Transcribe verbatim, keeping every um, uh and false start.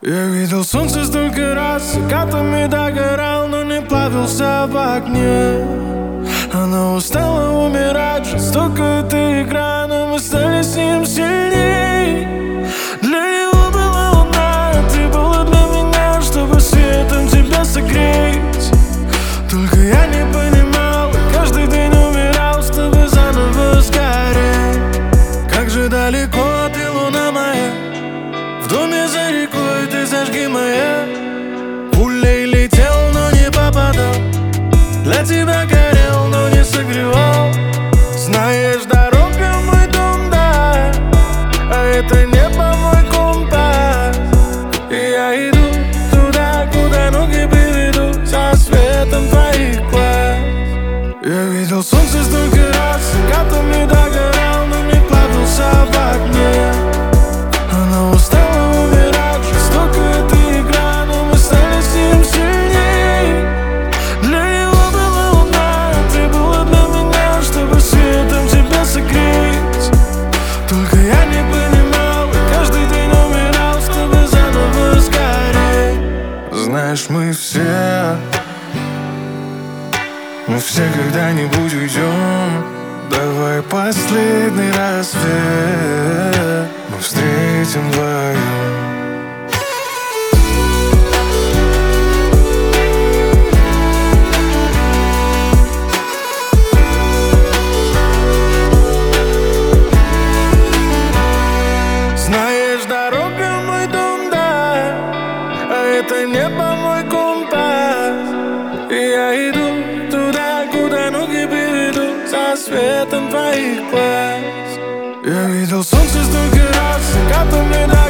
Я видел солнце столько раз, закатами догорал, но не плавился в огне. Она устала умирать, жестокая эта игра, но мы стали с ним сильней. Для него была луна, а ты была для меня, чтобы светом тебя согреть. Только я не понимал, каждый день умирал, чтобы заново сгореть. Как же далеко ты, луна моя, в доме за рекой ты зажги моя. Пулей летел, но не попадал, для тебя горел, но не согревал. Знаешь, дорога мой дом, да, а это небо мой компас. И я иду туда, куда ноги приведут, со светом твоих глаз. Я видел солнце столько раз, закатами догорал, но не плавился в огне. Она устала умирать, жестокая эта игра, но мы стали с ним сильней. Для него была луна, а ты была для меня, чтобы светом тебя согреть. Только я не понимал, и каждый день умирал, чтобы заново сгореть. Знаешь, мы все, мы все когда-нибудь уйдем. Давай последний рассвет мы встретим вдвоем. Знаешь, дорога мой дом, да, а это небо мой компас. И я иду туда, куда ноги приведут, со светом твоих глаз. Я видел солнце столько раз, закатами, да.